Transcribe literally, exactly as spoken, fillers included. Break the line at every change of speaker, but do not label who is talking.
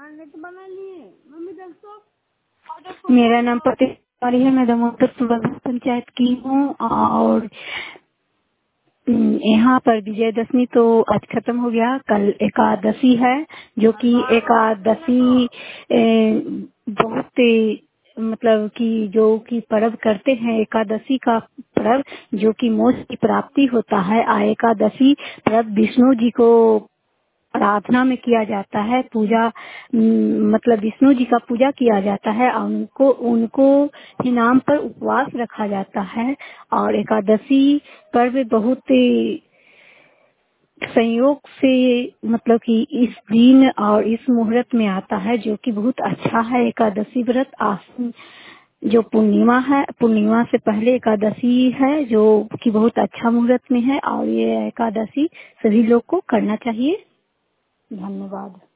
मेरा नाम पति कुमारी है। मैं दमोदर पंचायत की हूँ और यहाँ पर विजयदशमी तो आज खत्म हो गया। कल एकादशी है, जो कि एकादशी ए, बहुत ही मतलब कि जो कि पर्व करते हैं, एकादशी का पर्व जो कि मोक्ष की प्राप्ति होता है। आ एकादशी पर्व विष्णु जी को प्रार्थना में किया जाता है। पूजा मतलब विष्णु जी का पूजा किया जाता है और उनको उनको ही नाम पर उपवास रखा जाता है। और एकादशी पर्व बहुत संयोग से मतलब कि इस दिन और इस मुहूर्त में आता है, जो कि बहुत अच्छा है। एकादशी व्रत आश्विन जो पूर्णिमा है, पूर्णिमा से पहले एकादशी है, जो कि बहुत अच्छा मुहूर्त में है और ये एकादशी सभी लोग को करना चाहिए। धन्यवाद।